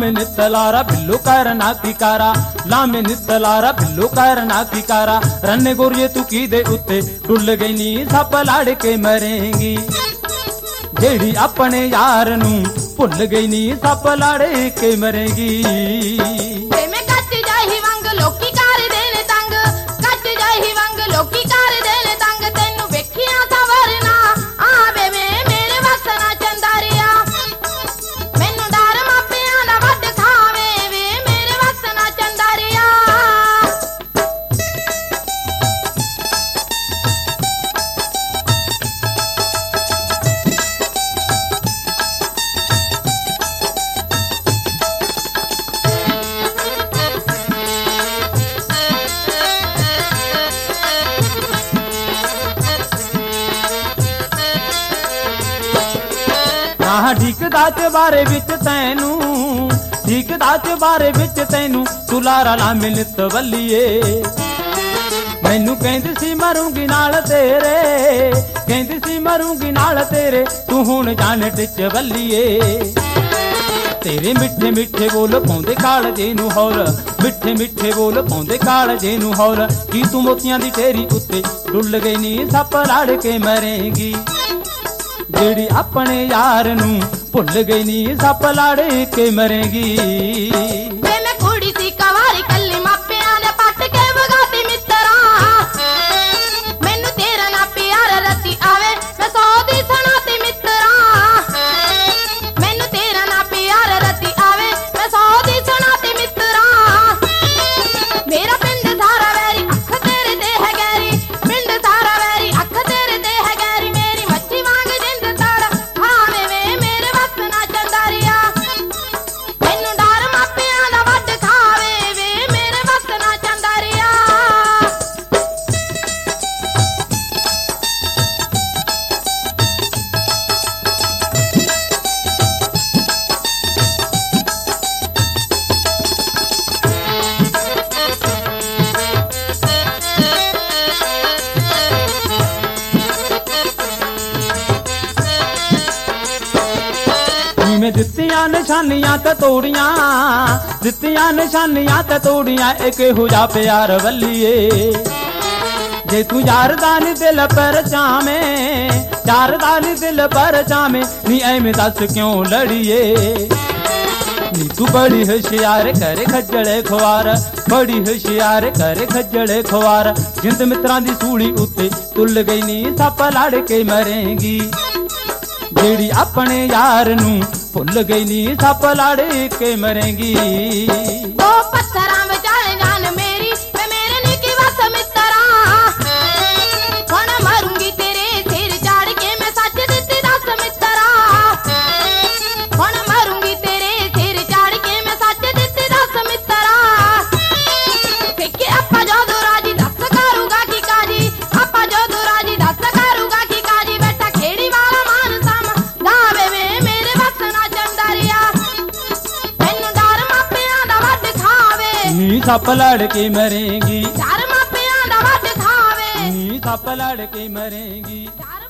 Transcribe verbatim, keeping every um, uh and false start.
ਲਾਮੇ ਨਿੱਤ ਲਾਰਾ ਬਿੱਲੂ ਕਰਨਾ ਕੀ ਕਾਰਾ ਲਾਮੇ ਨਿੱਤ ਲਾਰਾ ਬਿੱਲੂ ਕਰਨਾ ਕੀ ਕਾਰਾ ਰੰਨੇ ਗੋਰੀਏ ਤੂੰ ਕੀ ਦੇ ਉੱਤੇ ਡੁੱਲ ਗਈ ਨੀ ਸੱਪ ਲੜ ਕੇ ਮਰੇਂਗੀ ਜਿਹੜੀ ਆਪਣੇ ਯਾਰ ਨੂੰ ਭੁੱਲ ਗਈ ਨੀ ਸੱਪ ਲੜ ਕੇ ਮਰੇਂਗੀ ਮੈਂ ਕੱਟ ਜਾਹੀ ਵਾਂਗ ਲੋਕੀ ਕਰਦੇ ਨੇ ਤੰਗ ਕੱਟ ਜਾਹੀ ਵਾਂਗ ਲੋਕੀ ਕਰਦੇ ਨੇ ਤੰਗ ਤੈਨੂੰ ਵੇਖਿਆ ਸਵਰਨਾ ਆਵੇ ਵੇ ਮੇਰੇ ਵਸਣਾ ਚੰਦਾਰਿਆ ਮੈਨੂੰ ਡਰ ਮਾਪਿਆਂ ਦਾ ਵੱਡ ਖਾਵੇ ਵੇ ਮੇਰੇ ਵਸਣਾ ਚੰਦਾਰਿਆ ਆਹ ਠੀਕਦਾ ਚ ਬਾਰੇ ਵਿੱਚ ਤੈਨੂੰ ਠੀਕਦਾ ਚ ਬਾਰੇ ਵਿੱਚ ਤੈਨੂੰ ਤੂੰ ਲਾਰਾ ਲਾਮੇ ਨਿੱਤ ਵੱਲੀਏ ਮੈਨੂੰ ਕਹਿੰਦੀ ਸੀ ਮਰੂੰਗੀ ਨਾਲ ਤੇਰੇ ਕਹਿੰਦੀ ਸੀ ਮਰੂੰਗੀ ਨਾਲ ਤੇਰੇ ਤੂੰ ਹੁਣ ਜਾਣ ਟਿੱਚ ਵੱਲੀਏ ਤੇਰੇ ਮਿੱਠੇ ਮਿੱਠੇ ਬੋਲ ਪਾਉਂਦੇ ਕਾਲਜੇ ਨੂੰ ਹੌਲ ਮਿੱਠੇ ਮਿੱਠੇ ਬੋਲ ਪਾਉਂਦੇ ਕਾਲਜੇ ਨੂੰ ਹੌਲ ਕੀ ਤੂੰ ਮੋਤੀਆਂ ਦੀ ਢੇਰੀ ਉੱਤੇ ਡੁੱਲ ਗਈ ਨੀ ਸੱਪ ਲੜ ਕੇ ਮਰੇਂਗੀ ਜਿਹੜੀ ਆਪਣੇ ਯਾਰ ਨੂੰ ਭੁੱਲ ਗਈ ਨੀ ਸੱਪ ਲੜ ਕੇ ਮਰੇਂਗੀ ਵੇ ਮੈਂ ਕੁੜੀ ਸੀ ਕਵਾਰੀ ਕੱਲੀ ਮਾਪਿਆਂ ਦੇ ਪੱਟ ਕੇ ਵਗਾਤੀ ਮਿੱਤਰਾ ਮੈਨੂੰ ਤੇਰਾ ਨਾ ਪਿਆਰ ਰੱਤੀ ਆਵੇ ਮੈਂ ਸੌ ਦੀ ਸੁਣਾਤੀ ਮਿੱਤਰਾ ਮੈਨੂੰ ਤੇਰਾ ਨਾ ਪਿਆਰ ਰੱਤੀ ਆਵੇ ਮੈਂ ਸੌ ਦੀ ਸੁਣਾਤੀ ਮਿੱਤਰਾ ਮੇਰਾ ਪਿੰਡ ਸਾਰਾ ਵੈਰੀ ਅੱਖ ਤੇਰੇ ਤੇ ਹੈ ਗੈਰੀ ਪਿੰਡ ਸਾਰਾ ਵੈਰੀ ਅੱਖ ਤੇਰੇ ਤੇ ਹੈ ਗੈਰੀ ਮੇਰੀ ਮੱਛੀ ਵਾਂਗ ਜਿੰਦ ਤੜ ਖਾਵੇ ਵੇ ਮੇਰੇ ਵਸਣਾ ਚੰਦਾਰਿਆ ਮੈਨੂੰ ਡਰ ਮਾਪਿਆਂ ਦਾ ਵੱਡ ਖਾਵੇ ਵੇ ਮੇਰੇ ਵਸਣਾ ਚੰਦਾਰਿਆ ਮੈਂ ਦਿੱਤੀਆਂ ਨਿਸ਼ਾਨੀਆਂ ਤੇ ਤੋੜੀਆਂ ਦਿੱਤੀਆਂ ਨਿਸ਼ਾਨੀਆਂ ਤੇ ਤੋੜੀਆਂ ਇੱਕ ਇਹੋ ਜਿਹਾ ਪਿਆਰ ਵੱਲੀਏ ਜੇ ਤੂੰ ਯਾਰ ਦਾ ਨੀ ਦਿਲ ਪਰ ਚਾਵੇਂ ਯਾਰ ਦਾ ਨੀ ਦਿਲ ਪਰ ਚਾਵੇਂ ਨੀ ਐਵੇਂ ਦੱਸ ਕਿਉਂ ਲੜੀਏ ਨੀ ਤੂੰ ਬੜੀ ਹੁਸ਼ਿਆਰ ਕਰੇ ਖੱਜਲੇ ਖਵਾਰ ਬੜੀ ਹੁਸ਼ਿਆਰ ਕਰੇ ਖੱਜਲੇ ਖਵਾਰ ਜਿੰਦ ਮਿੱਤਰਾਂ ਦੀ ਸੂਲੀ ਉੱਤੇ ਤੁੱਲ ਗਈ ਨੀ ਸੱਪ ਲੜ ਕੇ ਮਰੇਂਗੀ ਜਿਹੜੀ ਆਪਣੇ ਯਾਰ ਨੂੰ ਭੁੱਲ ਗਈ ਨੀ ਸੱਪ ਲੜ ਕੇ ਮਰੇਂਗੀ ਉਹ ਪੱਥਰਾਂ ਵਿਚਾਲੇ ਜਾਨ ਮੇਰੀ ਵੇ ਮੇਰੇ ਨੀ ਕੀ ਵਸ ਮਿੱਤਰਾ ਹੁਣ ਮਰੂੰਗੀ ਤੇਰੇ ਸਿਰ ਚਾੜ ਕੇ ਮੈਂ ਸੱਚ ਦਿੱਤੀ ਦੱਸ ਮਿੱਤਰਾ ਹੁਣ ਮਰੂੰਗੀ ਤੇਰੇ ਸਿਰ ਚਾੜ ਕੇ ਮੈਂ ਸੱਚ ਦਿੱਤੀ ਦੱਸ ਮਿੱਤਰਾ ਫਿੱਕੇ ਆਪਾਂ ਜਦੋਂ ਰਾਜੀ ਦੱਸ ਕਰੂਗਾ ਕੀ ਕਾਜੀ ਆਪਾਂ ਜਦੋਂ ਰਾਜੀ ਦੱਸ ਕਰੂਗਾ ਕੀ ਕਾਜੀ ਬੈਠਾ ਖੇੜੀ ਵਾਲਾ ਮਾਨ ਸਮ ਗਾਵੇ ਵੇ ਮੇਰੇ ਵਸਣਾ ਚੰਦਾਰਿਆ ਮੈਨੂੰ ਡਰ ਮਾਪਿਆਂ ਦਾ ਵੱਡ ਖਾਵੇ ਨੀ ਸੱਪ ਲੜ ਕੇ ਮਰੇਂਗੀ ਡਰ ਮਾਪਿਆਂ ਦਾ ਵੱਡ ਖਾਵੇ ਨੀ ਸੱਪ ਲੜ ਕੇ ਮਰੇਂਗੀ।